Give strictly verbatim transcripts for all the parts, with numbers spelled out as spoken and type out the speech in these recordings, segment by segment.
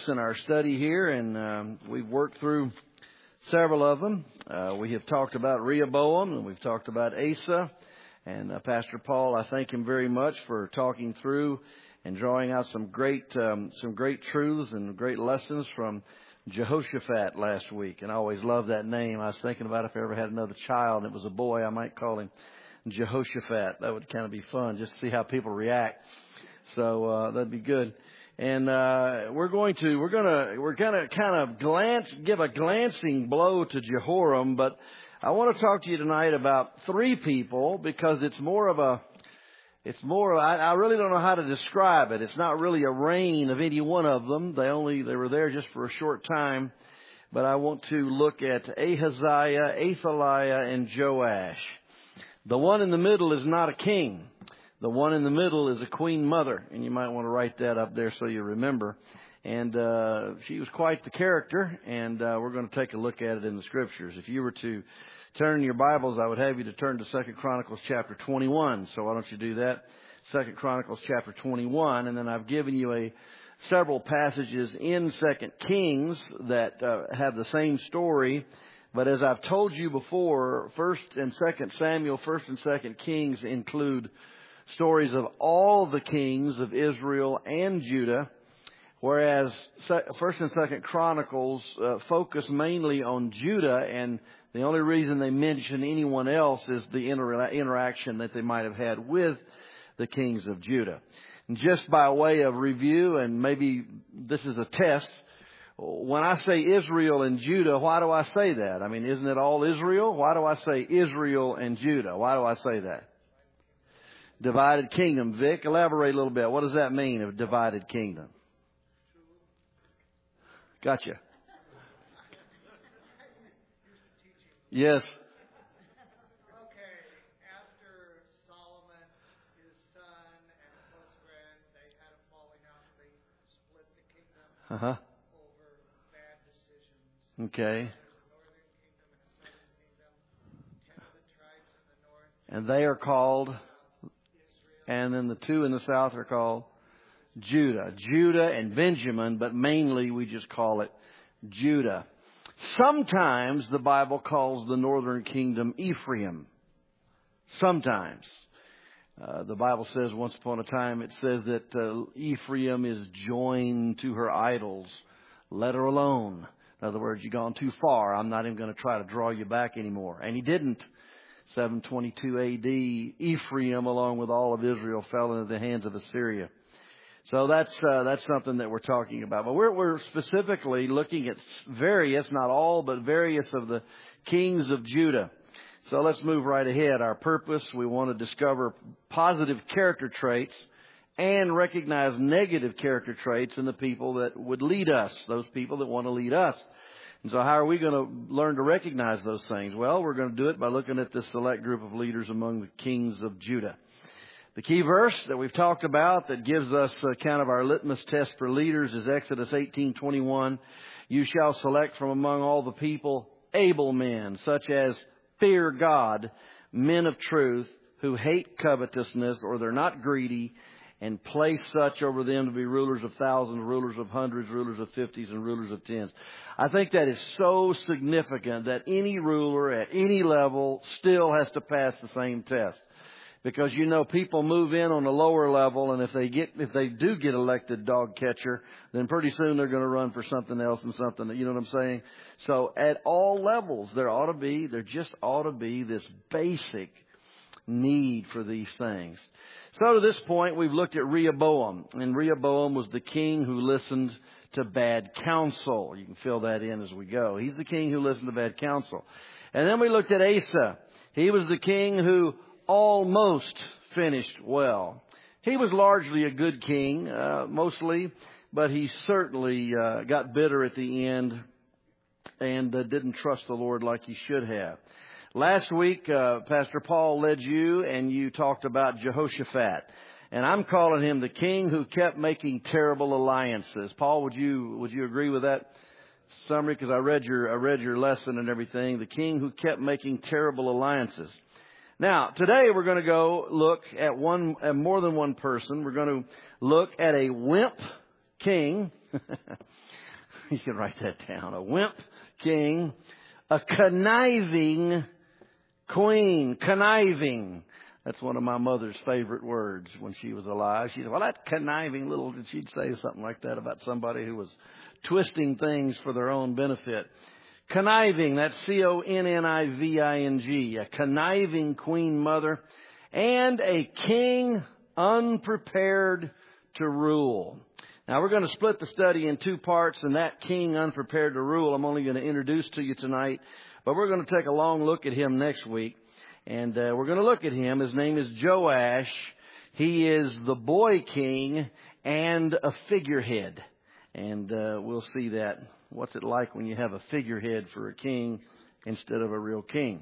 books in our study here, and um, we've worked through several of them. Uh, we have talked about Rehoboam, and we've talked about Asa. And uh, Pastor Paul, I thank him very much for talking through and drawing out some great um, some great truths and great lessons from Jehoshaphat last week. And I always love that name. I was thinking about if I ever had another child and it was a boy, I might call him Jehoshaphat. That would kind of be fun, just to see how people react. So uh, that'd be good. And uh, we're going to we're gonna we're gonna kind of glance give a glancing blow to Jehoram, but I want to talk to you tonight about three people because it's more of a it's more I, I really don't know how to describe it. It's not really a reign of any one of them. They only they were there just for a short time. But I want to look at Ahaziah, Athaliah, and Joash. The one in the middle is not a king. The one in the middle is a queen mother, and you might want to write that up there so you remember. And uh, she was quite the character, and uh, we're going to take a look at it in the Scriptures. If you were to turn in your Bibles, I would have you to turn to Second Chronicles chapter twenty-one. So why don't you do that? Second Chronicles chapter twenty-one, and then I've given you a several passages in Second Kings that uh, have the same story. But as I've told you before, First and Second Samuel, First and Second Kings include stories of all the kings of Israel and Judah, whereas First and Second Chronicles uh, focus mainly on Judah, and the only reason they mention anyone else is the inter- interaction that they might have had with the kings of Judah. And just by way of review, and maybe this is a test, when I say Israel and Judah, why do I say that? I mean, isn't it all Israel? Why do I say Israel and Judah? Why do I say that? Divided kingdom. Vic, elaborate a little bit. What does that mean, a divided kingdom? Gotcha. Yes. Okay. After Solomon, his son, and husband, they had a falling out. They split the kingdom Uh-huh. over bad decisions. Okay. There's a northern kingdom and a southern kingdom. Ten of the tribes in the north. And they are called, and then the two in the south are called Judah. Judah and Benjamin, but mainly we just call it Judah. Sometimes the Bible calls the northern kingdom Ephraim. Sometimes. Uh, the Bible says once upon a time, it says that uh, Ephraim is joined to her idols. Let her alone. In other words, you've gone too far. I'm not even going to try to draw you back anymore. And he didn't. seven twenty-two A D, Ephraim, along with all of Israel, fell into the hands of Assyria. So that's uh, that's something that we're talking about. But we're, we're specifically looking at various, not all, but various of the kings of Judah. So let's move right ahead. Our purpose, we want to discover positive character traits and recognize negative character traits in the people that would lead us, those people that want to lead us. And so how are we going to learn to recognize those things? Well, we're going to do it by looking at this select group of leaders among the kings of Judah. The key verse that we've talked about that gives us uh, kind of our litmus test for leaders is Exodus eighteen twenty-one. You shall select from among all the people able men, such as fear God, men of truth, who hate covetousness, or they're not greedy, and place such over them to be rulers of thousands, rulers of hundreds, rulers of fifties, and rulers of tens. I think that is so significant that any ruler at any level still has to pass the same test. Because, you know, people move in on a lower level, and if they get, if they do get elected dog catcher, then pretty soon they're going to run for something else and something that, you know what I'm saying? So at all levels, there ought to be, there just ought to be this basic need for these things. So to this point, we've looked at Rehoboam, and Rehoboam was the king who listened to bad counsel. You can fill that in as we go. He's the king who listened to bad counsel. And then we looked at Asa. He was the king who almost finished well. He was largely a good king, uh, mostly, but he certainly uh, got bitter at the end and uh, didn't trust the Lord like he should have. Last week, uh, Pastor Paul led you, and you talked about Jehoshaphat. And I'm calling him the king who kept making terrible alliances. Paul, would you would you agree with that summary? Because I read your I read your lesson and everything. The king who kept making terrible alliances. Now, today we're going to go look at one, at more than one person. We're going to look at a wimp king You can write that down. A wimp king, a conniving queen. Conniving. That's one of my mother's favorite words when she was alive. She said, well, that conniving little, she'd say something like that about somebody who was twisting things for their own benefit. Conniving, that's C O N N I V I N G, a conniving queen mother, and a king unprepared to rule. Now, we're going to split the study in two parts, and that king unprepared to rule I'm only going to introduce to you tonight, but we're going to take a long look at him next week, and uh, we're going to look at him. His name is Joash. He is the boy king and a figurehead, and uh, we'll see that. What's it like when you have a figurehead for a king instead of a real king?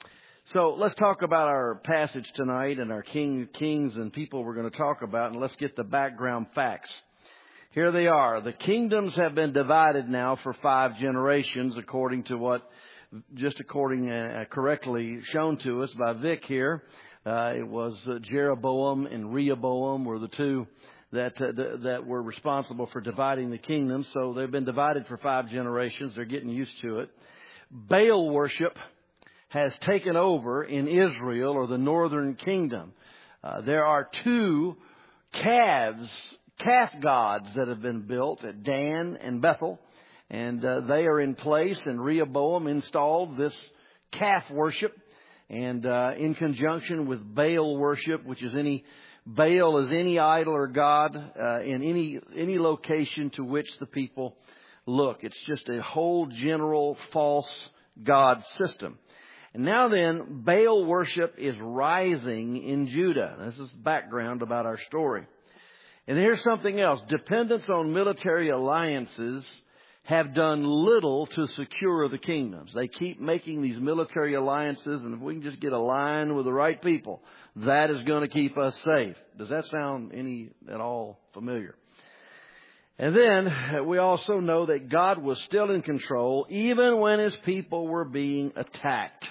So let's talk about our passage tonight and our king, kings and people we're going to talk about, and let's get the background facts. Here they are. The kingdoms have been divided now for five generations, according to what, just according uh, correctly shown to us by Vic here. Uh, it was uh, Jeroboam and Rehoboam were the two that uh, th- that were responsible for dividing the kingdom. So they've been divided for five generations. They're getting used to it. Baal worship has taken over in Israel, or the northern kingdom. Uh, there are two calves, calf gods that have been built at Dan and Bethel, and uh, they are in place, and Rehoboam installed this calf worship, and uh, in conjunction with Baal worship, which is any Baal is any idol or god uh, in any any location to which the people look. It's just a whole general false god system. And now then, Baal worship is rising in Judah. This is background about our story. And here's something else. Dependence on military alliances have done little to secure the kingdoms. They keep making these military alliances, and if we can just get aligned with the right people, that is going to keep us safe. Does that sound any at all familiar? And then we also know that God was still in control even when His people were being attacked.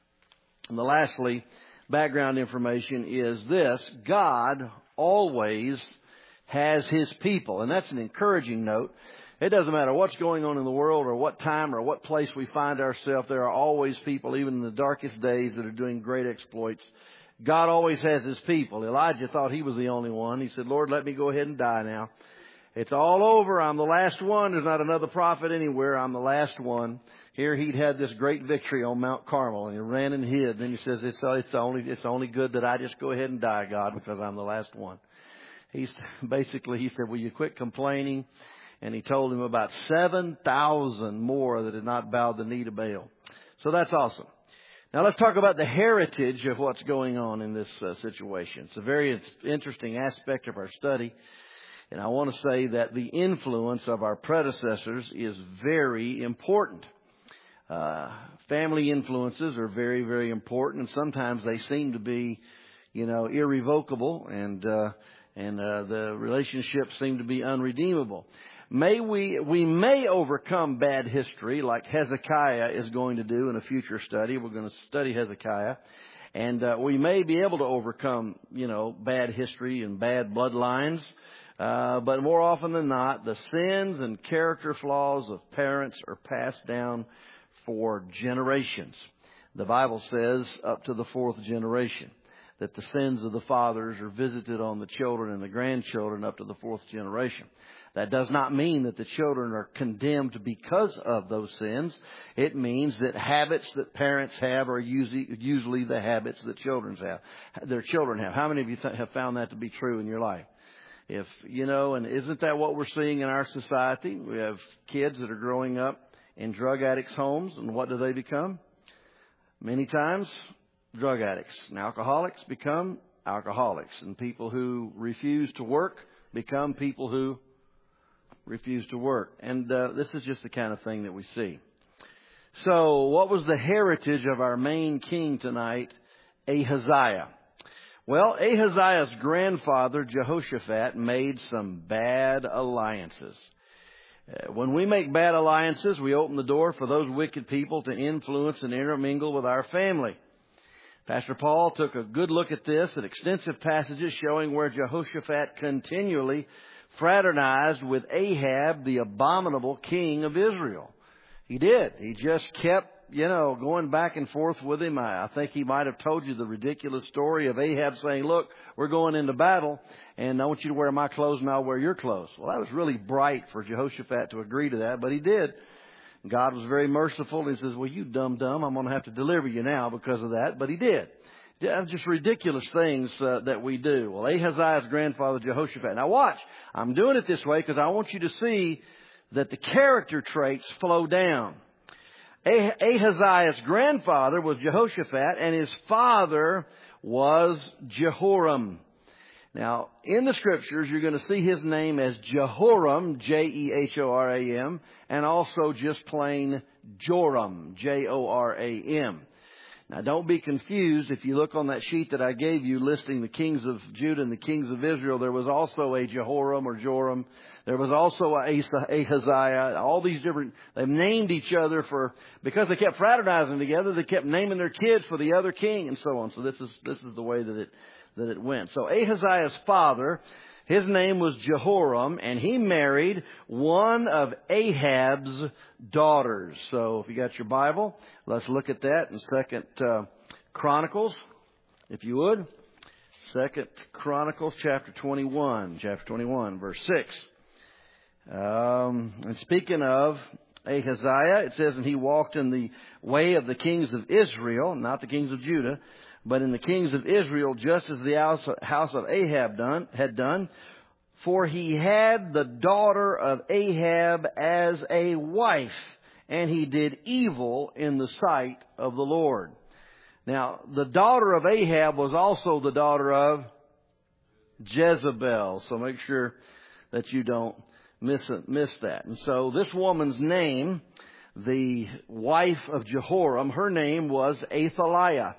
And the lastly, background information is this: God always has His people. And that's an encouraging note. It doesn't matter what's going on in the world or what time or what place we find ourselves. There are always people, even in the darkest days, that are doing great exploits. God always has His people. Elijah thought he was the only one. He said, Lord, let me go ahead and die now. It's all over. I'm the last one. There's not another prophet anywhere. I'm the last one. Here he'd had this great victory on Mount Carmel, and he ran and hid. Then he says, it's, it's, only, it's only good that I just go ahead and die, God, because I'm the last one. He's basically, he said, will you quit complaining? And he told him about seven thousand more that had not bowed the knee to Baal. So that's awesome. Now let's talk about the heritage of what's going on in this uh, situation. It's a very interesting aspect of our study. And I want to say that the influence of our predecessors is very important. Uh, family influences are very, very important. And sometimes they seem to be, you know, irrevocable. And, uh, and uh, the relationships seem to be unredeemable. May we, we may overcome bad history like Hezekiah is going to do in a future study. We're going to study Hezekiah. And uh, we may be able to overcome, you know, bad history and bad bloodlines. Uh, but more often than not, the sins and character flaws of parents are passed down for generations. The Bible says up to the fourth generation that the sins of the fathers are visited on the children and the grandchildren up to the fourth generation. That does not mean that the children are condemned because of those sins. It means that habits that parents have are usually, usually the habits that children have. Their children have. How many of you th- have found that to be true in your life? If, you know, and isn't that what we're seeing in our society? We have kids that are growing up in drug addicts' homes, and what do they become? Many times, drug addicts. And alcoholics become alcoholics. And people who refuse to work become people who refuse to work. And uh, this is just the kind of thing that we see. So what was the heritage of our main king tonight, Ahaziah? Well, Ahaziah's grandfather, Jehoshaphat, made some bad alliances. Uh, when we make bad alliances, we open the door for those wicked people to influence and intermingle with our family. Pastor Paul took a good look at this, at extensive passages showing where Jehoshaphat continually fraternized with Ahab, the abominable king of Israel. He did. He just kept, you know, going back and forth with him. I, I think he might have told you the ridiculous story of Ahab saying, look, we're going into battle, and I want you to wear my clothes and I'll wear your clothes. Well, that was really bright for Jehoshaphat to agree to that, but he did. God was very merciful. He says, well, you dumb-dumb, I'm going to have to deliver you now because of that. But he did. Just ridiculous things uh, that we do. Well, Ahaziah's grandfather, Jehoshaphat. Now watch. I'm doing it this way because I want you to see that the character traits flow down. Ah- Ahaziah's grandfather was Jehoshaphat, and his father was Jehoram. Now, in the Scriptures, you're going to see his name as Jehoram, J E H O R A M, and also just plain Joram, J O R A M. Now, don't be confused. If you look on that sheet that I gave you listing the kings of Judah and the kings of Israel, there was also a Jehoram or Joram. There was also a Asa, Ahaziah. All these different, they've named each other for, because they kept fraternizing together, they kept naming their kids for the other king and so on. So this is, this is the way that it, that it went. So Ahaziah's father, his name was Jehoram, and he married one of Ahab's daughters. So if you got your Bible, let's look at that in Second uh, Chronicles, if you would. Second Chronicles, chapter twenty-one, chapter twenty-one, verse six. Um, and speaking of Ahaziah, it says, and he walked in the way of the kings of Israel, not the kings of Judah, but in the kings of Israel, just as the house of Ahab done, had done. For he had the daughter of Ahab as a wife, and he did evil in the sight of the Lord. Now, the daughter of Ahab was also the daughter of Jezebel. So make sure that you don't miss it, miss that. And so this woman's name, the wife of Jehoram, her name was Athaliah.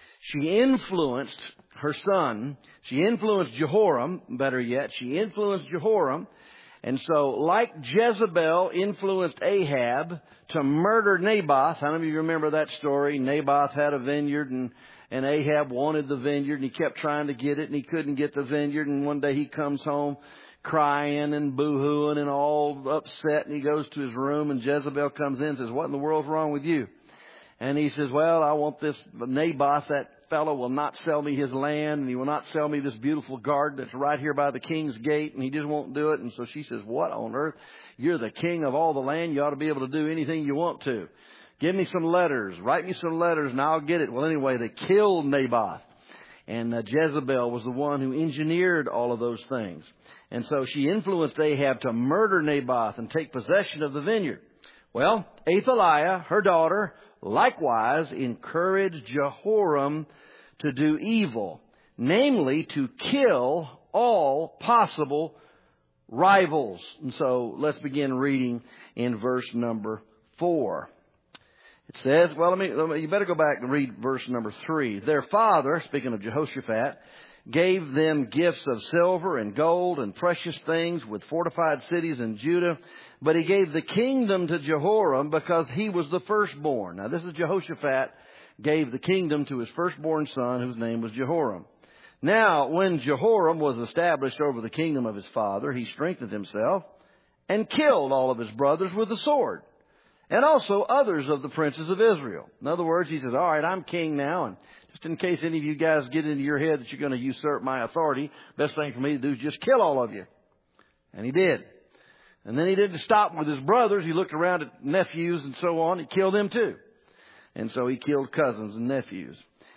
She influenced her son. She influenced Jehoram, better yet, she influenced Jehoram. And so, like Jezebel influenced Ahab to murder Naboth. How many of you remember that story? Naboth had a vineyard, and, and Ahab wanted the vineyard, and he kept trying to get it, and he couldn't get the vineyard. And one day he comes home crying and boo-hooing and all upset, and he goes to his room, and Jezebel comes in and says, what in the world's wrong with you? And he says, well, I want this Naboth, that fellow will not sell me his land, and he will not sell me this beautiful garden that's right here by the king's gate, and he just won't do it. And so she says, what on earth? You're the king of all the land. You ought to be able to do anything you want to. Give me some letters. Write me some letters, and I'll get it. Well, anyway, they killed Naboth. And uh, Jezebel was the one who engineered all of those things. And so she influenced Ahab to murder Naboth and take possession of the vineyard. Well, Athaliah, her daughter, likewise encouraged Jehoram to do evil, namely to kill all possible rivals. And so let's begin reading in verse number four. It says, well, let me, let me, you better go back and read verse number three. Their father, speaking of Jehoshaphat, gave them gifts of silver and gold and precious things with fortified cities in Judah. But he gave the kingdom to Jehoram because he was the firstborn. Now, this is Jehoshaphat gave the kingdom to his firstborn son, whose name was Jehoram. Now, when Jehoram was established over the kingdom of his father, he strengthened himself and killed all of his brothers with the sword, and also others of the princes of Israel. In other words, he says, all right, I'm king now, and just in case any of you guys get into your head that you're going to usurp my authority, best thing for me to do is just kill all of you. And he did. And then he didn't stop with his brothers. He looked around at nephews and so on. He killed them too. And so he killed cousins and nephews.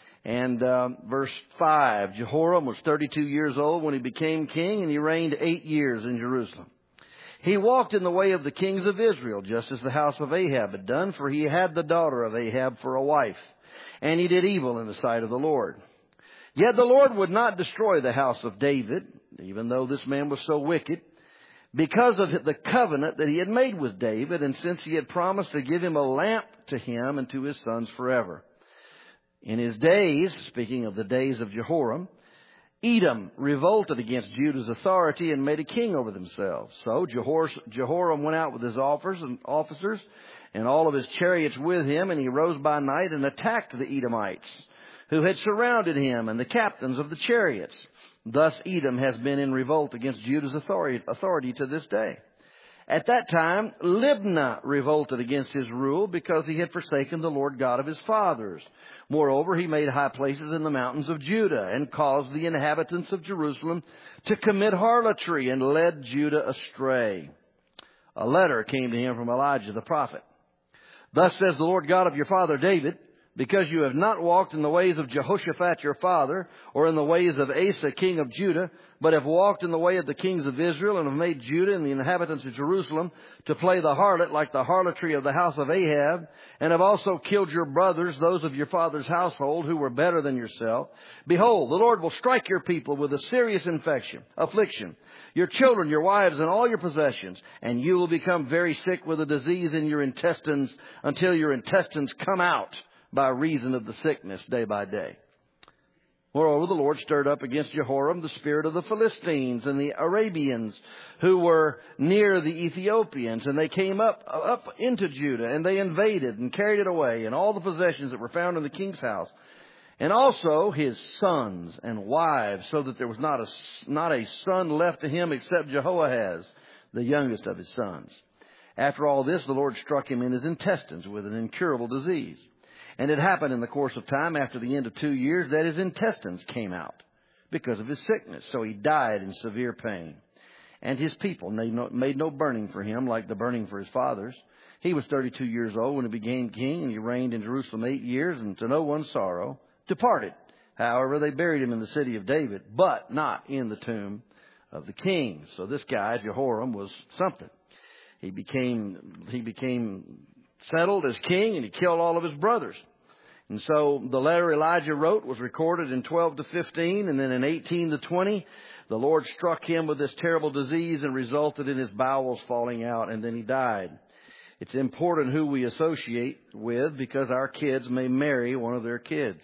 And um, verse five, Jehoram was thirty-two years old when he became king, and he reigned eight years in Jerusalem. He walked in the way of the kings of Israel, just as the house of Ahab had done, for he had the daughter of Ahab for a wife. And he did evil in the sight of the Lord. Yet the Lord would not destroy the house of David, even though this man was so wicked, because of the covenant that he had made with David, and since he had promised to give him a lamp to him and to his sons forever. In his days, speaking of the days of Jehoram, Edom revolted against Judah's authority and made a king over themselves. So Jehoram went out with his officers and all of his chariots with him, and he rose by night and attacked the Edomites, who had surrounded him, and the captains of the chariots. Thus Edom has been in revolt against Judah's authority, authority to this day. At that time, Libnah revolted against his rule because he had forsaken the Lord God of his fathers. Moreover, he made high places in the mountains of Judah and caused the inhabitants of Jerusalem to commit harlotry and led Judah astray. A letter came to him from Elijah the prophet. Thus says the Lord God of your father David, because you have not walked in the ways of Jehoshaphat your father, or in the ways of Asa king of Judah, but have walked in the way of the kings of Israel, and have made Judah and the inhabitants of Jerusalem to play the harlot like the harlotry of the house of Ahab, and have also killed your brothers, those of your father's household, who were better than yourself. Behold, the Lord will strike your people with a serious infection, affliction, your children, your wives, and all your possessions, and you will become very sick with a disease in your intestines until your intestines come out by reason of the sickness day by day. Moreover, the Lord stirred up against Jehoram the spirit of the Philistines and the Arabians who were near the Ethiopians, and they came up up into Judah, and they invaded and carried it away, and all the possessions that were found in the king's house, and also his sons and wives, so that there was not a, not a son left to him except Jehoahaz, the youngest of his sons. After all this, the Lord struck him in his intestines with an incurable disease. And it happened in the course of time, after the end of two years, that his intestines came out because of his sickness. So he died in severe pain. And his people made no, made no burning for him like the burning for his fathers. He was thirty-two years old when he became king, and he reigned in Jerusalem eight years, and to no one's sorrow departed. However, they buried him in the city of David, but not in the tomb of the king. So this guy, Jehoram, was something. He became, he became settled as king, and he killed all of his brothers. And so the letter Elijah wrote was recorded in twelve to fifteen, and then in eighteen to twenty, the Lord struck him with this terrible disease and resulted in his bowels falling out, and then he died. It's important who we associate with, because our kids may marry one of their kids.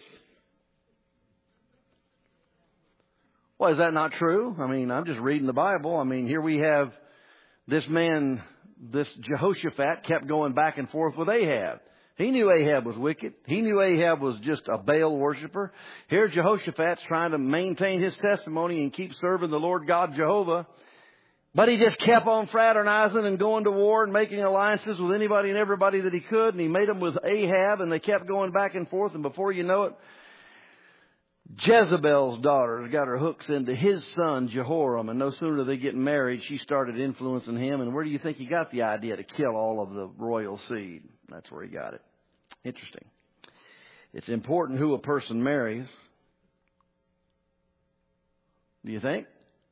Well, is that not true? I mean, I'm just reading the Bible. I mean, here we have this man, this Jehoshaphat, kept going back and forth with Ahab. He knew Ahab was wicked. He knew Ahab was just a Baal worshiper. Here Jehoshaphat's trying to maintain his testimony and keep serving the Lord God Jehovah. But he just kept on fraternizing and going to war and making alliances with anybody and everybody that he could. And he made them with Ahab, and they kept going back and forth. And before you know it, Jezebel's daughters got her hooks into his son Jehoram, and no sooner did they get married, she started influencing him. And where do you think he got the idea to kill all of the royal seed? That's where he got it. Interesting. It's important who a person marries. Do you think?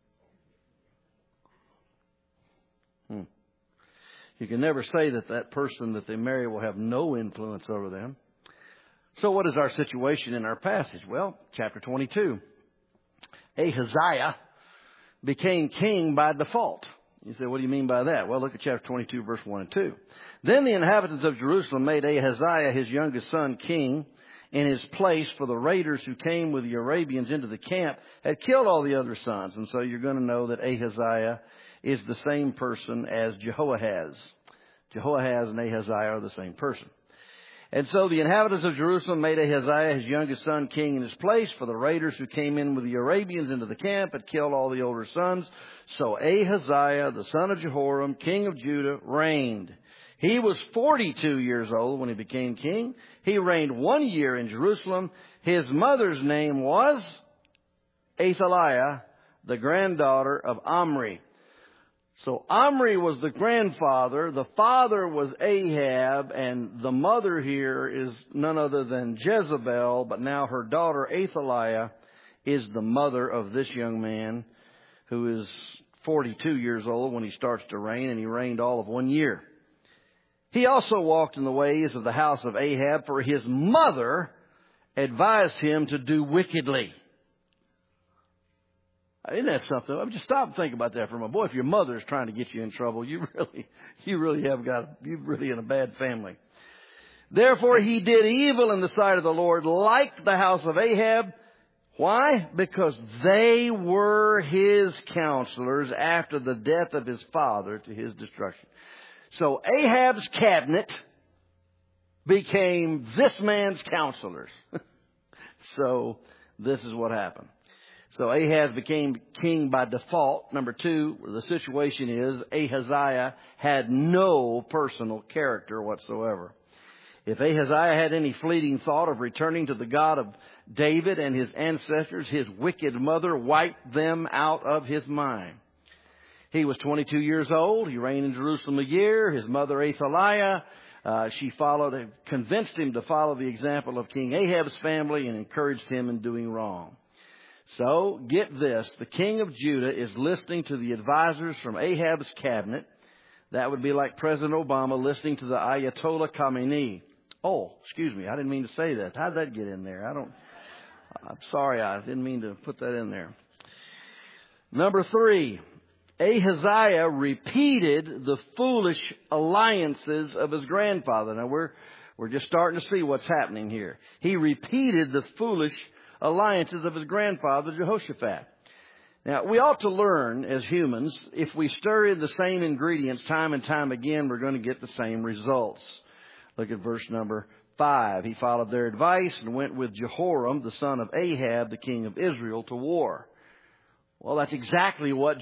Hmm. You can never say that that person that they marry will have no influence over them. So what is our situation in our passage? Well, chapter twenty-two. Ahaziah became king by default. You say, what do you mean by that? Well, look at chapter twenty-two, verse one and two. Then the inhabitants of Jerusalem made Ahaziah, his youngest son, king in his place, for the raiders who came with the Arabians into the camp had killed all the other sons. And so you're going to know that Ahaziah is the same person as Jehoahaz. Jehoahaz and Ahaziah are the same person. And so the inhabitants of Jerusalem made Ahaziah, his youngest son, king in his place, for the raiders who came in with the Arabians into the camp had killed all the older sons. So Ahaziah, the son of Jehoram, king of Judah, reigned. He was forty-two years old when he became king. He reigned one year in Jerusalem. His mother's name was Athaliah, the granddaughter of Omri. So Omri was the grandfather, the father was Ahab, and the mother here is none other than Jezebel, but now her daughter Athaliah is the mother of this young man who is forty-two years old when he starts to reign, and he reigned all of one year. He also walked in the ways of the house of Ahab, for his mother advised him to do wickedly. Isn't that something? I mean, just stop and think about that for a moment. Boy, if your mother is trying to get you in trouble, you really, you really have got, you're really in a bad family. Therefore, he did evil in the sight of the Lord, like the house of Ahab. Why? Because they were his counselors after the death of his father to his destruction. So Ahab's cabinet became this man's counselors. So this is what happened. So Ahaz became king by default. Number two, the situation is Ahaziah had no personal character whatsoever. If Ahaziah had any fleeting thought of returning to the God of David and his ancestors, his wicked mother wiped them out of his mind. He was twenty-two years old. He reigned in Jerusalem a year. His mother Athaliah, uh, she followed, convinced him to follow the example of King Ahab's family and encouraged him in doing wrong. So, get this, the king of Judah is listening to the advisors from Ahab's cabinet. That would be like President Obama listening to the Ayatollah Khamenei. Oh, excuse me, I didn't mean to say that. How did that get in there? I don't, I'm sorry, I didn't mean to put that in there. Number three, Ahaziah repeated the foolish alliances of his grandfather. Now, we're, we're just starting to see what's happening here. He repeated the foolish alliances of his grandfather, Jehoshaphat. Now, we ought to learn as humans, if we stir in the same ingredients time and time again, we're going to get the same results. Look at verse number five. He followed their advice and went with Jehoram, the son of Ahab, the king of Israel, to war. Well, that's exactly what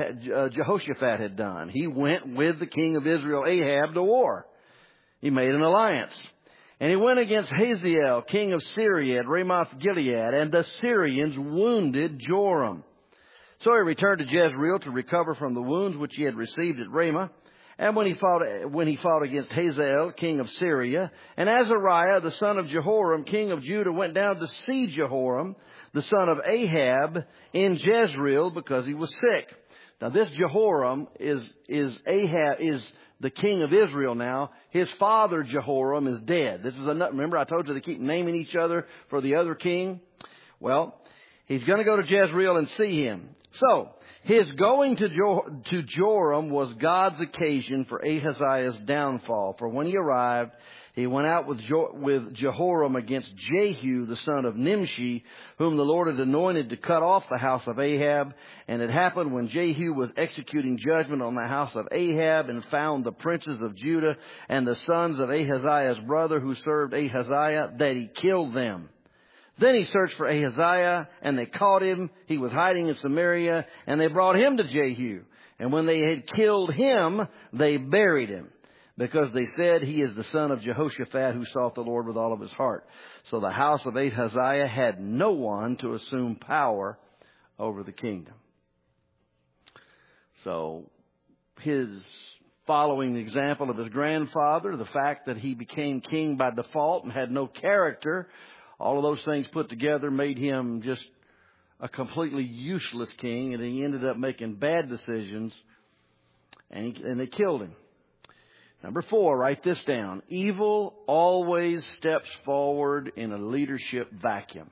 Jehoshaphat had done. He went with the king of Israel, Ahab, to war. He made an alliance. And he went against Hazael, king of Syria, at Ramoth Gilead, and the Syrians wounded Joram. So he returned to Jezreel to recover from the wounds which he had received at Ramah. And when he fought, when he fought against Hazael, king of Syria, and Azariah, the son of Jehoram, king of Judah, went down to see Jehoram, the son of Ahab, in Jezreel because he was sick. Now this Jehoram is, is Ahab, is the king of Israel now. His father Jehoram is dead. This is a, remember I told you they keep naming each other for the other king? Well, he's going to go to Jezreel and see him. So, his going to, jo- to Joram was God's occasion for Ahaziah's downfall. For when he arrived, he went out with, jo- with Jehoram against Jehu, the son of Nimshi, whom the Lord had anointed to cut off the house of Ahab. And it happened when Jehu was executing judgment on the house of Ahab and found the princes of Judah and the sons of Ahaziah's brother who served Ahaziah, that he killed them. Then he searched for Ahaziah, and they caught him. He was hiding in Samaria, and they brought him to Jehu. And when they had killed him, they buried him, because they said, he is the son of Jehoshaphat who sought the Lord with all of his heart. So the house of Ahaziah had no one to assume power over the kingdom. So his following the example of his grandfather, the fact that he became king by default and had no character, all of those things put together made him just a completely useless king, and he ended up making bad decisions, and, he, and they killed him. Number four, write this down. Evil always steps forward in a leadership vacuum.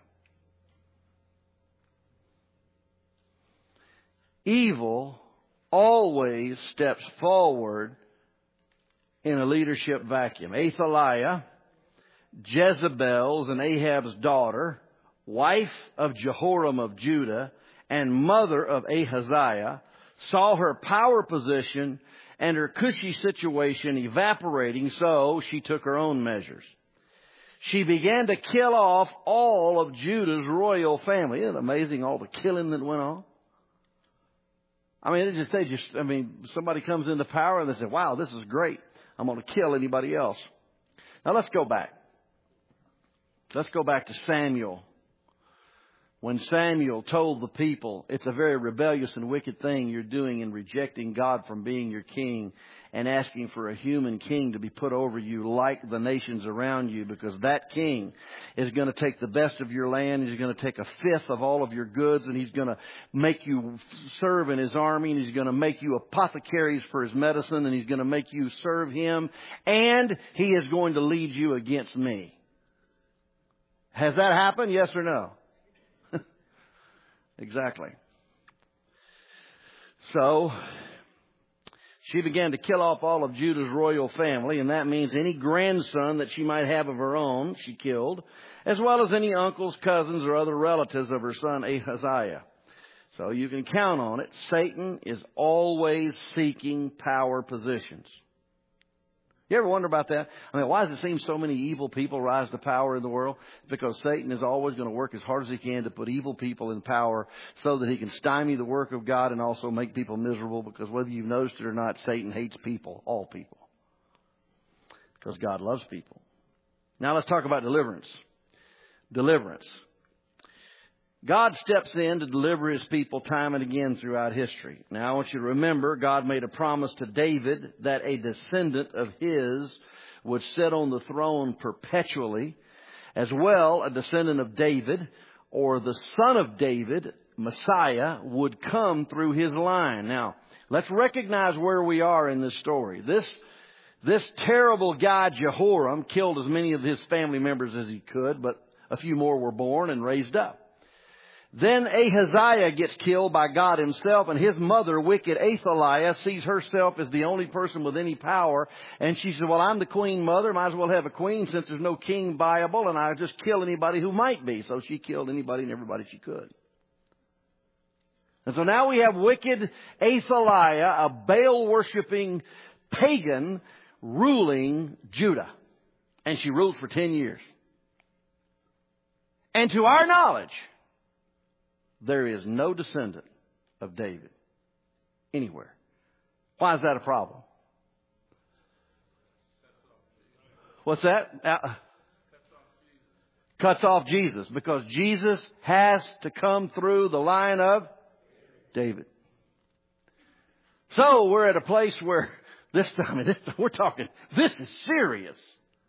Evil always steps forward in a leadership vacuum. Athaliah, Jezebel's and Ahab's daughter, wife of Jehoram of Judah, and mother of Ahaziah, saw her power position and her cushy situation evaporating, so she took her own measures. She began to kill off all of Judah's royal family. Isn't it amazing all the killing that went on? I mean, it just, they just, I mean, somebody comes into power and they say, wow, this is great. I'm going to kill anybody else. Now let's go back. Let's go back to Samuel. When Samuel told the people, it's a very rebellious and wicked thing you're doing in rejecting God from being your king and asking for a human king to be put over you like the nations around you, because that king is going to take the best of your land. He's going to take a fifth of all of your goods, and he's going to make you serve in his army, and he's going to make you apothecaries for his medicine, and he's going to make you serve him, and he is going to lead you against me. Has that happened? Yes or no? Exactly. So, she began to kill off all of Judah's royal family, and that means any grandson that she might have of her own, she killed, as well as any uncles, cousins, or other relatives of her son Ahaziah. So you can count on it. Satan is always seeking power positions. You ever wonder about that? I mean, why does it seem so many evil people rise to power in the world? Because Satan is always going to work as hard as he can to put evil people in power so that he can stymie the work of God and also make people miserable. Because whether you've noticed it or not, Satan hates people, all people. Because God loves people. Now let's talk about deliverance. Deliverance. God steps in to deliver His people time and again throughout history. Now I want you to remember, God made a promise to David that a descendant of his would sit on the throne perpetually. As well, a descendant of David, or the son of David, Messiah, would come through his line. Now, let's recognize where we are in this story. This, this terrible guy, Jehoram, killed as many of his family members as he could, but a few more were born and raised up. Then Ahaziah gets killed by God Himself, and his mother, wicked Athaliah, sees herself as the only person with any power. And she says, well, I'm the queen mother. Might as well have a queen since there's no king viable, and I'll just kill anybody who might be. So she killed anybody and everybody she could. And so now we have wicked Athaliah, a Baal-worshipping pagan, ruling Judah. And she ruled for ten years. And to our knowledge, there is no descendant of David anywhere. Why is that a problem? What's that? Uh, cuts off Jesus. Because Jesus has to come through the line of David. So we're at a place where this time, this, we're talking, this is serious.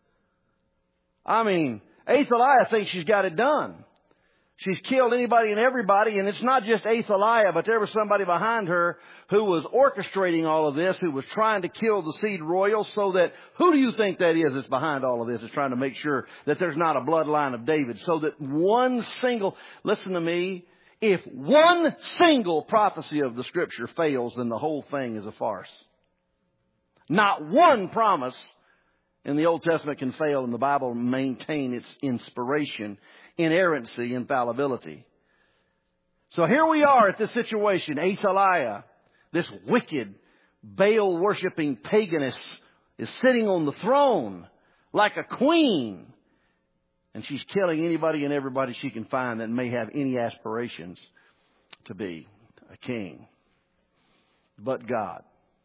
I mean, Athaliah thinks she's got it done. She's killed anybody and everybody, and it's not just Athaliah, but there was somebody behind her who was orchestrating all of this, who was trying to kill the seed royal, so that, who do you think that is that's behind all of this, is trying to make sure that there's not a bloodline of David, so that one single, listen to me, if one single prophecy of the Scripture fails, then the whole thing is a farce. Not one promise in the Old Testament can fail, and the Bible maintain its inspiration, inerrancy, infallibility. So here we are at this situation. Athaliah, this wicked, Baal-worshipping paganess, is sitting on the throne like a queen. And she's killing anybody and everybody she can find that may have any aspirations to be a king. But God.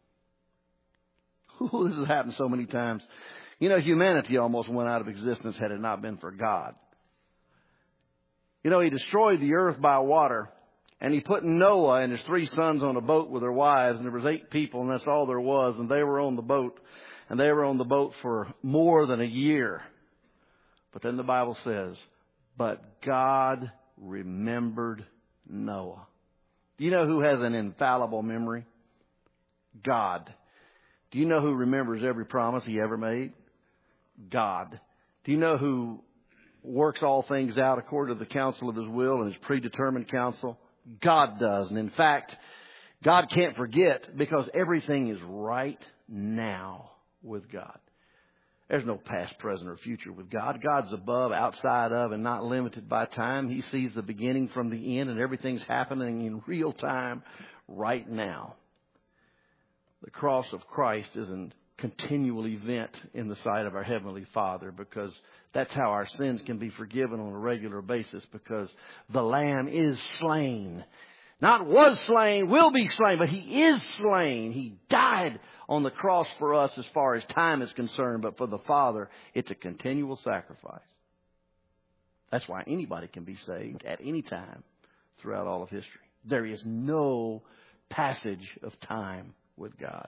Ooh, this has happened so many times. You know, humanity almost went out of existence had it not been for God. You know, He destroyed the earth by water, and He put Noah and his three sons on a boat with their wives, and there was eight people, and that's all there was, and they were on the boat, and they were on the boat for more than a year. But then the Bible says, but God remembered Noah. Do you know who has an infallible memory? God. Do you know who remembers every promise He ever made? God. Do you know who works all things out according to the counsel of His will and His predetermined counsel? God does. And in fact, God can't forget, because everything is right now with God. There's no past, present, or future with God. God's above, outside of, and not limited by time. He sees the beginning from the end, and everything's happening in real time right now. The cross of Christ is a continual event in the sight of our Heavenly Father, because that's how our sins can be forgiven on a regular basis, because the Lamb is slain. Not was slain, will be slain, but He is slain. He died on the cross for us as far as time is concerned, but for the Father, it's a continual sacrifice. That's why anybody can be saved at any time throughout all of history. There is no passage of time with God.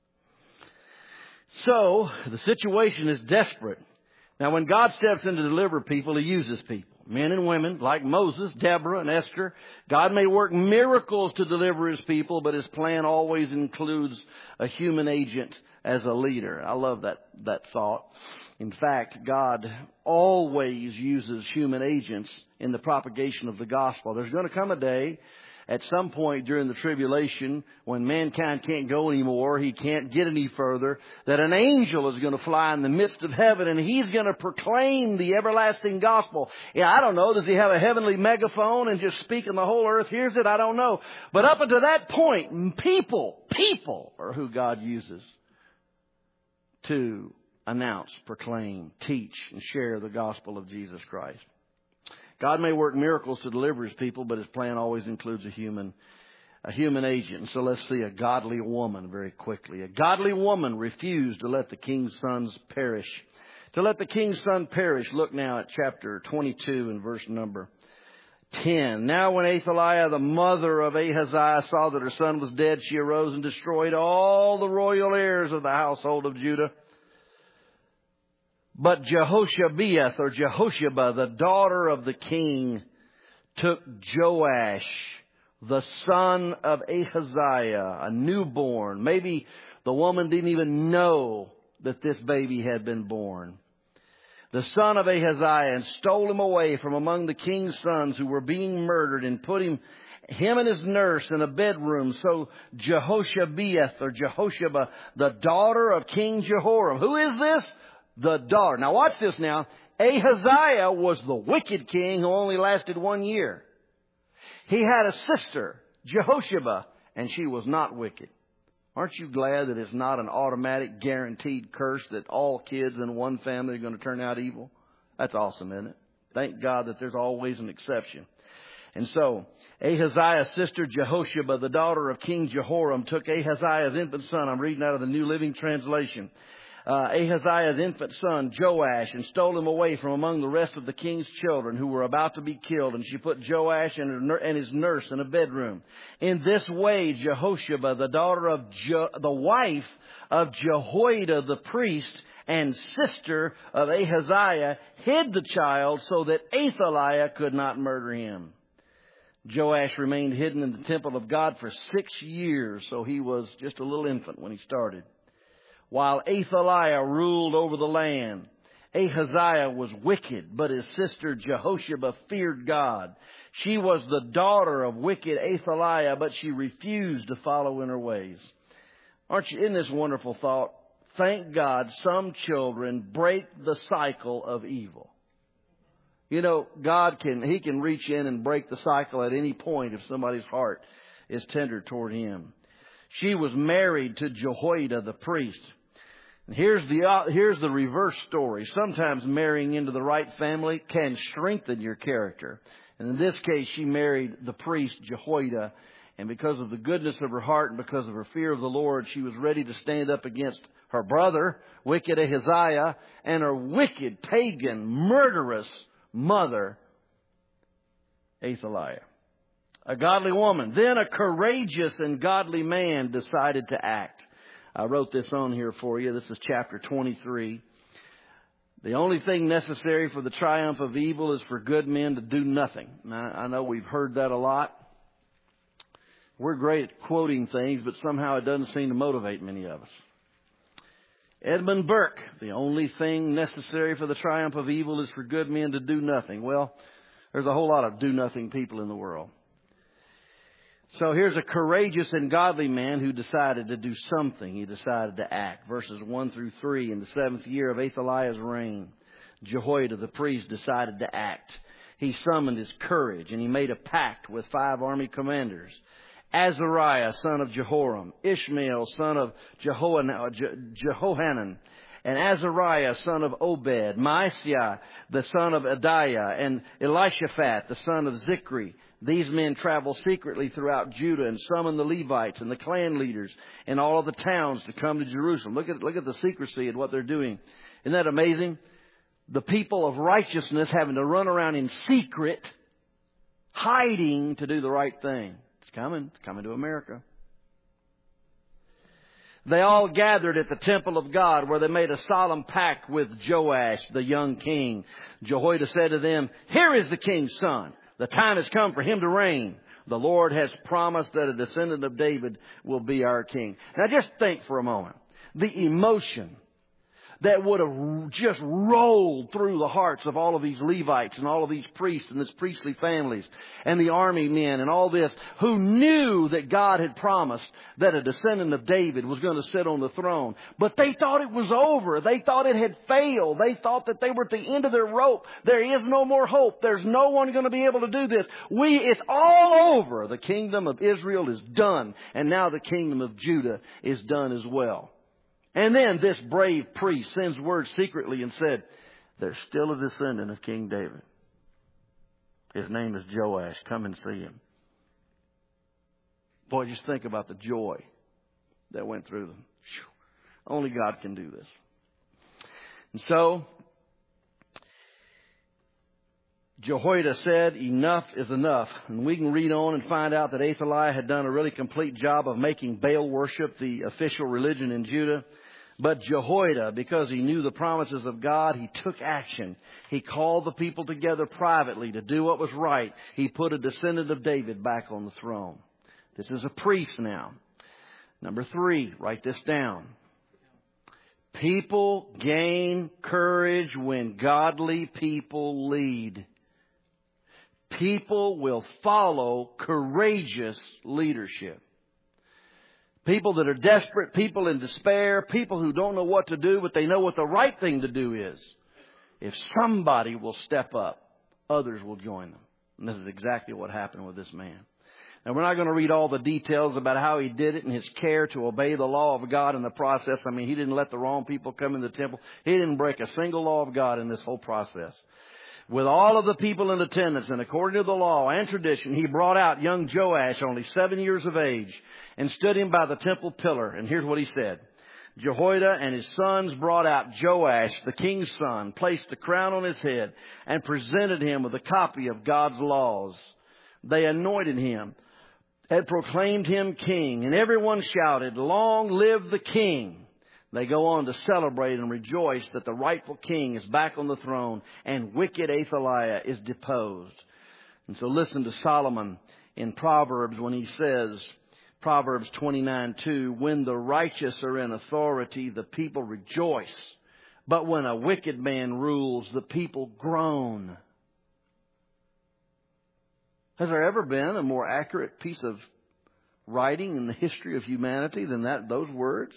So, the situation is desperate. Now, when God steps in to deliver people, He uses people. Men and women, like Moses, Deborah, and Esther. God may work miracles to deliver His people, but His plan always includes a human agent as a leader. I love that, that thought. In fact, God always uses human agents in the propagation of the gospel. There's going to come a day, at some point during the tribulation, when mankind can't go anymore, he can't get any further, that an angel is going to fly in the midst of heaven, and he's going to proclaim the everlasting gospel. Yeah, I don't know. Does he have a heavenly megaphone and just speak and the whole earth hears it? I don't know. But up until that point, people, people are who God uses to announce, proclaim, teach, and share the gospel of Jesus Christ. God may work miracles to deliver His people, but His plan always includes a human, a human agent. And so let's see a godly woman very quickly. A godly woman refused to let the king's sons perish. To let the king's son perish. Look now at chapter twenty-two and verse number ten. Now when Athaliah, the mother of Ahaziah, saw that her son was dead, she arose and destroyed all the royal heirs of the household of Judah. But Jehoshabeath, or Jehosheba, the daughter of the king, took Joash, the son of Ahaziah, a newborn. Maybe the woman didn't even know that this baby had been born. The son of Ahaziah, and stole him away from among the king's sons who were being murdered, and put him, him and his nurse, in a bedroom. So Jehoshabeath, or Jehosheba, the daughter of King Jehoram. Who is this? The daughter. Now watch this now. Ahaziah was the wicked king who only lasted one year. He had a sister, Jehosheba, and she was not wicked. Aren't you glad that it's not an automatic guaranteed curse that all kids in one family are going to turn out evil? That's awesome, isn't it? Thank God that there's always an exception. And so Ahaziah's sister Jehosheba, the daughter of King Jehoram, took Ahaziah's infant son. I'm reading out of the New Living Translation. Uh, Ahaziah's infant son, Joash, and stole him away from among the rest of the king's children who were about to be killed. And she put Joash and, her, and his nurse in a bedroom. In this way, Jehosheba, the daughter of Je, the wife of Jehoiada the priest and sister of Ahaziah, hid the child so that Athaliah could not murder him. Joash remained hidden in the temple of God for six years, so he was just a little infant when he started. While Athaliah ruled over the land, Ahaziah was wicked, but his sister Jehosheba feared God. She was the daughter of wicked Athaliah, but she refused to follow in her ways. Aren't you in this wonderful thought? Thank God some children break the cycle of evil. You know, God can, He can reach in and break the cycle at any point if somebody's heart is tender toward Him. She was married to Jehoiada the priest. And here's the, uh, here's the reverse story. Sometimes marrying into the right family can strengthen your character. And in this case, she married the priest Jehoiada. And because of the goodness of her heart and because of her fear of the Lord, she was ready to stand up against her brother, wicked Ahaziah, and her wicked, pagan, murderous mother, Athaliah. A godly woman. Then a courageous and godly man decided to act. I wrote this on here for you. This is chapter twenty-three. The only thing necessary for the triumph of evil is for good men to do nothing. Now, I know we've heard that a lot. We're great at quoting things, but somehow it doesn't seem to motivate many of us. Edmund Burke, the only thing necessary for the triumph of evil is for good men to do nothing. Well, there's a whole lot of do-nothing people in the world. So here's a courageous and godly man who decided to do something. He decided to act. Verses one through three. In the seventh year of Athaliah's reign, Jehoiada the priest decided to act. He summoned his courage and he made a pact with five army commanders. Azariah, son of Jehoram, Ishmael, son of Jehohanan, and Azariah, son of Obed, Maaseiah, the son of Adiah, and Elishaphat, the son of Zichri. These men traveled secretly throughout Judah and summoned the Levites and the clan leaders in all of the towns to come to Jerusalem. Look at, look at the secrecy of what they're doing. Isn't that amazing? The people of righteousness having to run around in secret, hiding to do the right thing. It's coming. It's coming to America. They all gathered at the temple of God where they made a solemn pact with Joash, the young king. Jehoiada said to them, "Here is the king's son. The time has come for him to reign. The Lord has promised that a descendant of David will be our king." Now just think for a moment. The emotion that would have just rolled through the hearts of all of these Levites and all of these priests and these priestly families and the army men and all this, who knew that God had promised that a descendant of David was going to sit on the throne. But they thought it was over. They thought it had failed. They thought that they were at the end of their rope. There is no more hope. There's no one going to be able to do this. We, it's all over. The kingdom of Israel is done. And now the kingdom of Judah is done as well. And then this brave priest sends word secretly and said, there's still a descendant of King David. His name is Joash. Come and see him. Boy, just think about the joy that went through them. Whew. Only God can do this. And so, Jehoiada said, enough is enough. And we can read on and find out that Athaliah had done a really complete job of making Baal worship the official religion in Judah. But Jehoiada, because he knew the promises of God, he took action. He called the people together privately to do what was right. He put a descendant of David back on the throne. This is a priest now. Number three, write this down. People gain courage when godly people lead. People will follow courageous leadership. People that are desperate, people in despair, people who don't know what to do, but they know what the right thing to do is. If somebody will step up, others will join them. And this is exactly what happened with this man. Now, we're not going to read all the details about how he did it and his care to obey the law of God in the process. I mean, he didn't let the wrong people come in the temple. He didn't break a single law of God in this whole process. With all of the people in attendance, and according to the law and tradition, he brought out young Joash, only seven years of age, and stood him by the temple pillar. And here's what he said. Jehoiada and his sons brought out Joash, the king's son, placed a crown on his head, and presented him with a copy of God's laws. They anointed him, had proclaimed him king, and everyone shouted, "Long live the king!" They go on to celebrate and rejoice that the rightful king is back on the throne and wicked Athaliah is deposed. And so listen to Solomon in Proverbs when he says, Proverbs twenty-nine two, when the righteous are in authority, the people rejoice. But when a wicked man rules, the people groan. Has there ever been a more accurate piece of writing in the history of humanity than that, those words?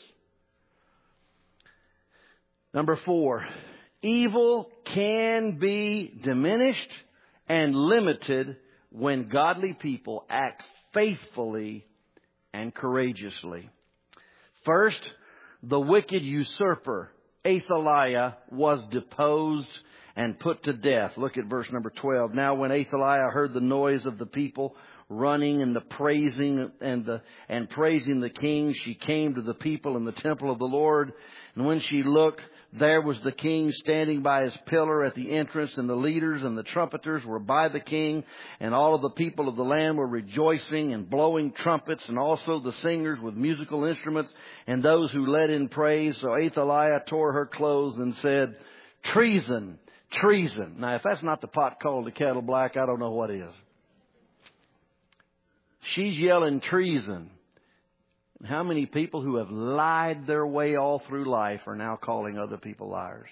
Number four, evil can be diminished and limited when godly people act faithfully and courageously. First, the wicked usurper, Athaliah, was deposed and put to death. Look at verse number twelve. Now when Athaliah heard the noise of the people running and the praising and the and praising the king, she came to the people in the temple of the Lord. And when she looked, there was the king standing by his pillar at the entrance, and the leaders and the trumpeters were by the king, and all of the people of the land were rejoicing and blowing trumpets, and also the singers with musical instruments, and those who led in praise. So Athaliah tore her clothes and said, "Treason, treason." Now, if that's not the pot called the kettle black, I don't know what is. She's yelling treason. How many people who have lied their way all through life are now calling other people liars?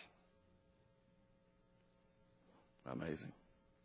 Amazing.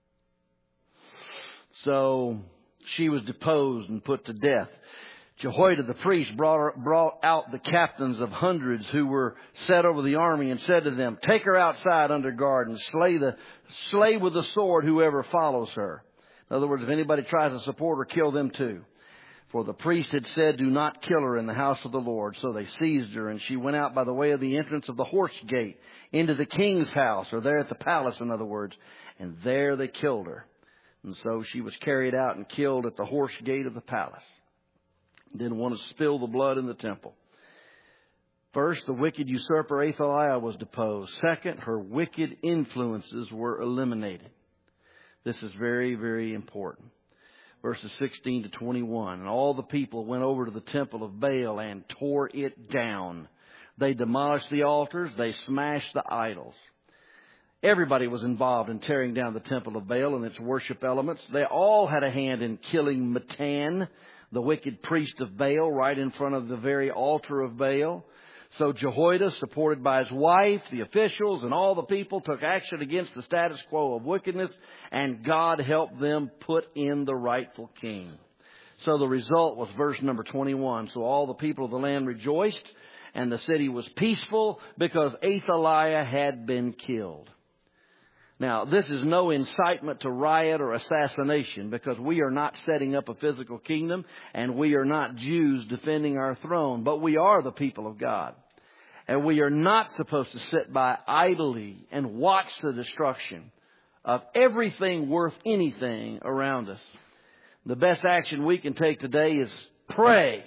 So she was deposed and put to death. Jehoiada the priest brought, brought out the captains of hundreds who were set over the army and said to them, "Take her outside under guard and slay the slay with the sword whoever follows her." In other words, if anybody tries to support her, kill them too. For the priest had said, "Do not kill her in the house of the Lord." So they seized her, and she went out by the way of the entrance of the horse gate into the king's house, or there at the palace, in other words. And there they killed her. And so she was carried out and killed at the horse gate of the palace. Didn't want to spill the blood in the temple. First, the wicked usurper Athaliah was deposed. Second, her wicked influences were eliminated. This is very, very important. Verses sixteen to twenty-one. And all the people went over to the temple of Baal and tore it down. They demolished the altars. They smashed the idols. Everybody was involved in tearing down the temple of Baal and its worship elements. They all had a hand in killing Matan, the wicked priest of Baal, right in front of the very altar of Baal. So Jehoiada, supported by his wife, the officials, and all the people, took action against the status quo of wickedness, and God helped them put in the rightful king. So the result was verse number twenty-one. So all the people of the land rejoiced, and the city was peaceful because Athaliah had been killed. Now, this is no incitement to riot or assassination, because we are not setting up a physical kingdom and we are not Jews defending our throne, but we are the people of God. And we are not supposed to sit by idly and watch the destruction of everything worth anything around us. The best action we can take today is pray.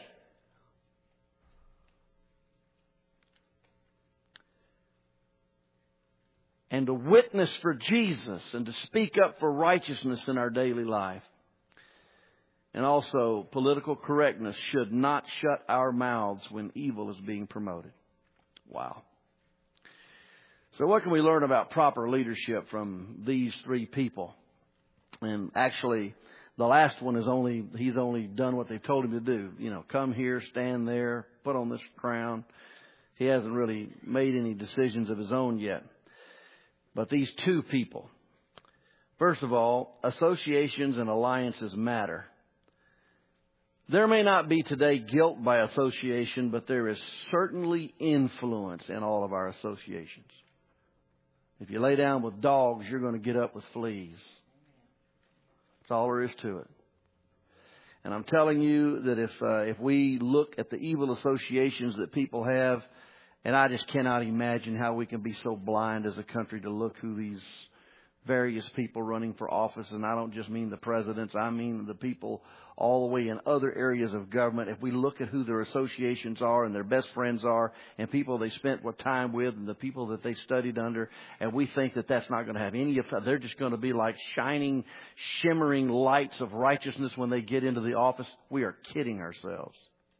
And to witness for Jesus and to speak up for righteousness in our daily life. And also, political correctness should not shut our mouths when evil is being promoted. Wow. So what can we learn about proper leadership from these three people? And actually, the last one is only, he's only done what they've told him to do. You know, come here, stand there, put on this crown. He hasn't really made any decisions of his own yet. But these two people, first of all, associations and alliances matter. There may not be today guilt by association, but there is certainly influence in all of our associations. If you lay down with dogs, you're going to get up with fleas. That's all there is to it. And I'm telling you that if uh, if we look at the evil associations that people have, and I just cannot imagine how we can be so blind as a country to look who these various people running for office, and I don't just mean the presidents, I mean the people all the way in other areas of government. If we look at who their associations are and their best friends are and people they spent what time with and the people that they studied under, and we think that that's not going to have any effect, they're just going to be like shining, shimmering lights of righteousness when they get into the office, we are kidding ourselves.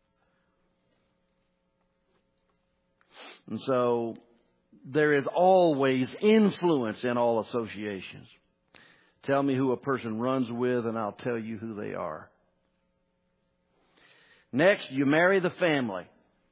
And so there is always influence in all associations. Tell me who a person runs with and I'll tell you who they are. Next, you marry the family.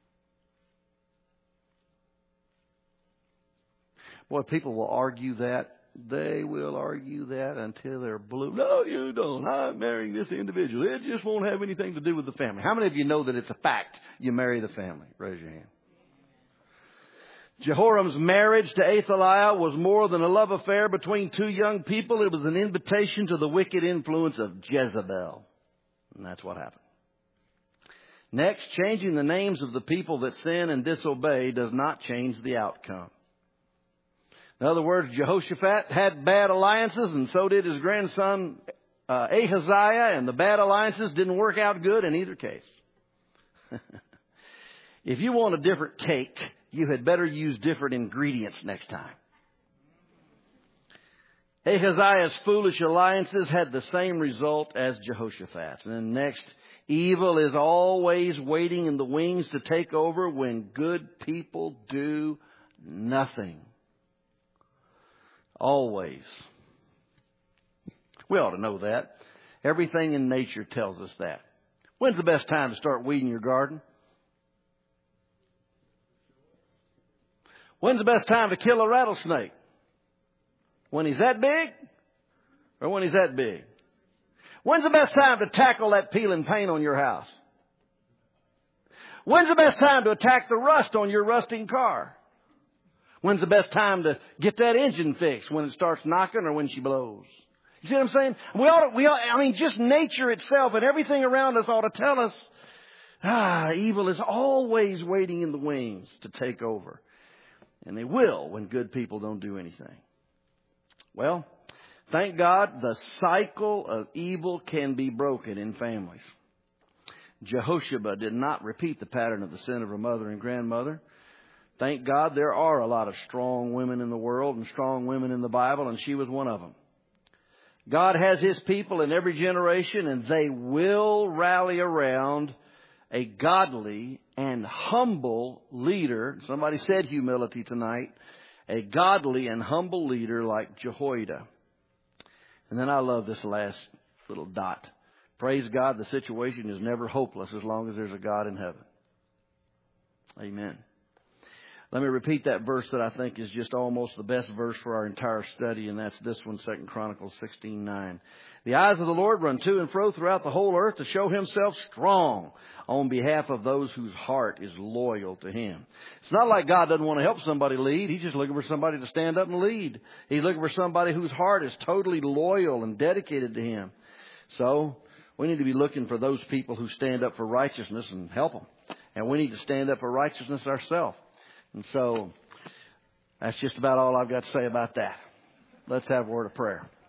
Boy, people will argue that. They will argue that until they're blue. No, you don't. I'm marrying this individual. It just won't have anything to do with the family. How many of you know that it's a fact you marry the family? Raise your hand. Jehoram's marriage to Athaliah was more than a love affair between two young people. It was an invitation to the wicked influence of Jezebel. And that's what happened. Next, changing the names of the people that sin and disobey does not change the outcome. In other words, Jehoshaphat had bad alliances, and so did his grandson uh, Ahaziah, and the bad alliances didn't work out good in either case. If you want a different cake, you had better use different ingredients next time. Ahaziah's foolish alliances had the same result as Jehoshaphat's. And then next, evil is always waiting in the wings to take over when good people do nothing. Always. We ought to know that. Everything in nature tells us that. When's the best time to start weeding your garden? When's the best time to kill a rattlesnake? When he's that big or when he's that big? When's the best time to tackle that peel and paint on your house? When's the best time to attack the rust on your rusting car? When's the best time to get that engine fixed? When it starts knocking or when she blows? You see what I'm saying? We ought to, we ought, I mean, just nature itself and everything around us ought to tell us, ah, evil is always waiting in the wings to take over. And they will when good people don't do anything. Well, thank God the cycle of evil can be broken in families. Jehoshaphat did not repeat the pattern of the sin of her mother and grandmother. Thank God there are a lot of strong women in the world and strong women in the Bible, and she was one of them. God has His people in every generation, and they will rally around a godly and humble leader. Somebody said humility tonight. A godly and humble leader like Jehoiada. And then I love this last little dot. Praise God, the situation is never hopeless as long as there's a God in heaven. Amen. Let me repeat that verse that I think is just almost the best verse for our entire study, and that's this one, Second Chronicles sixteen nine. The eyes of the Lord run to and fro throughout the whole earth to show Himself strong on behalf of those whose heart is loyal to Him. It's not like God doesn't want to help somebody lead. He's just looking for somebody to stand up and lead. He's looking for somebody whose heart is totally loyal and dedicated to Him. So we need to be looking for those people who stand up for righteousness and help them. And we need to stand up for righteousness ourselves. And so that's just about all I've got to say about that. Let's have a word of prayer.